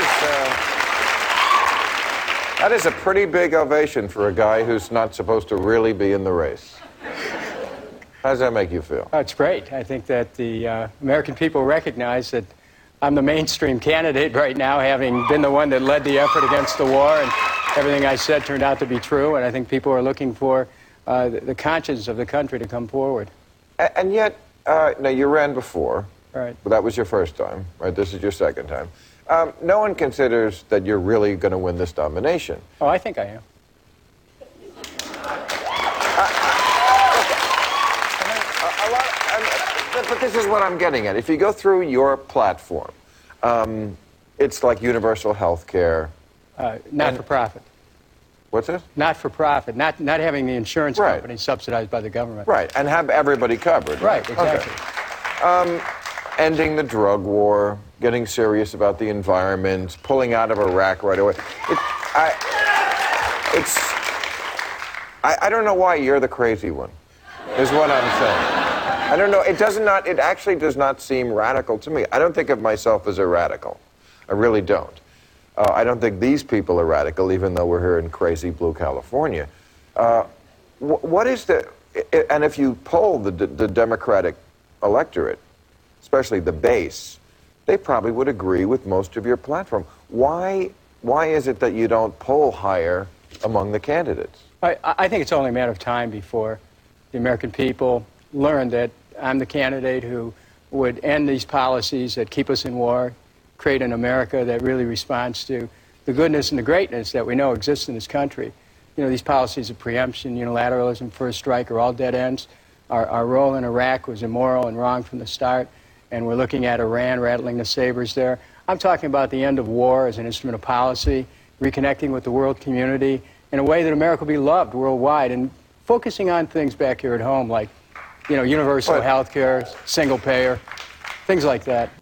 That is a pretty big ovation for a guy who's not supposed to really be in the race. How does that make you feel? It's great. I think that the American people recognize that I'm the mainstream candidate right now, having been the one that led the effort against the war, and everything I said turned out to be true, and I think people are looking for the conscience of the country to come forward. And yet, now you ran before. Right. But that was your first time, right? This is your second time. No one considers that you're really going to win this nomination. Oh, I think I am. But this is what I'm getting at. If you go through your platform, it's like universal health care. Not for profit. What's it? Not for profit. Not having the insurance company subsidized by the government. Right, and have everybody covered. Right, exactly. Okay. Ending the drug war, getting serious about the environment, pulling out of Iraq right away. I don't know why you're the crazy one, is what I'm saying. I don't know. It actually does not seem radical to me. I don't think of myself as a radical. I really don't. I don't think these people are radical, even though we're here in crazy blue California. What is the... And if you poll the Democratic electorate, especially the base, they probably would agree with most of your platform. Why is it that you don't poll higher among the candidates? I think it's only a matter of time before the American people learn that I'm the candidate who would end these policies that keep us in war, create an America that really responds to the goodness and the greatness that we know exists in this country. You know, these policies of preemption, unilateralism, first strike are all dead ends. Our role in Iraq was immoral and wrong from the start, and we're looking at Iran rattling the sabers there. I'm talking about the end of war as an instrument of policy, reconnecting with the world community in a way that America will be loved worldwide, and focusing on things back here at home like, you know, universal health care, single payer, things like that.